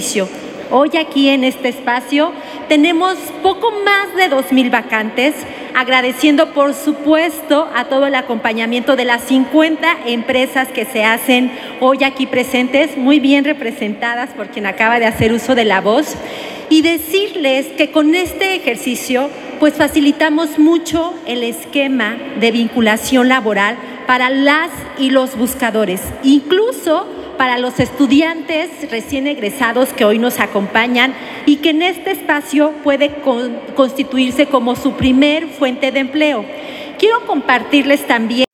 ejercicio. Hoy aquí en este espacio tenemos poco más de 2,000 vacantes, agradeciendo por supuesto a todo el acompañamiento de las 50 empresas que se hacen hoy aquí presentes, muy bien representadas por quien acaba de hacer uso de la voz, y decirles que con este ejercicio pues facilitamos mucho el esquema de vinculación laboral para las y los buscadores, incluso para los estudiantes recién egresados que hoy nos acompañan y que en este espacio puede constituirse como su primer fuente de empleo. Quiero compartirles también